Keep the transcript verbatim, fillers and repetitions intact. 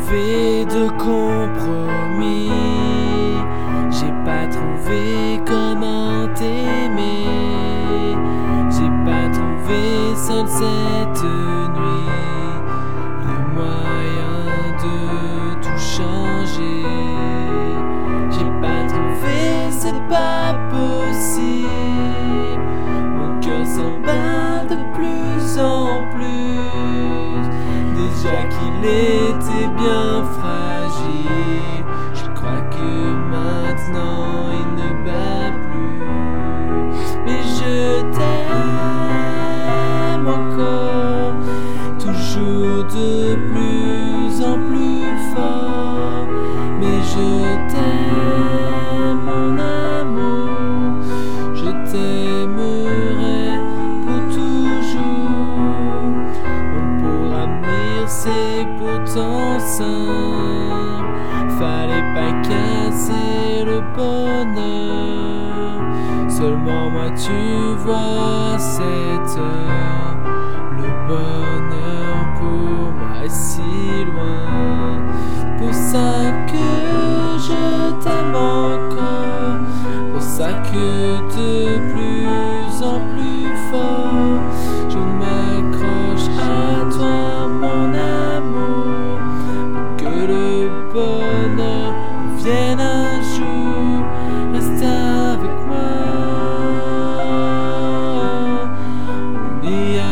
trouvé de compromis, j'ai pas trouvé comment t'aimer, j'ai pas trouvé seule cette nuit le moyen de tout changer. J'ai pas trouvé, c'est pas possible, mon cœur s'emballe de plus en plus, déjà qu'il était bien fragile. Je crois que maintenant il ne bat plus, mais je t'aime encore, toujours de plus en plus fort. Mais je t'aime mon amour, je t'aimerai pour toujours. Bon, pour avenir c'est pourtant simple, fallait pas casser le bonheur. Seulement moi tu vois à cette heure, le bonheur pour moi est si loin. Pour ça que je t'aime encore, pour ça que de plus en plus fort je m'accroche à toi mon amour, pour que le bonheur vienne un jour. Reste avec moi, oublie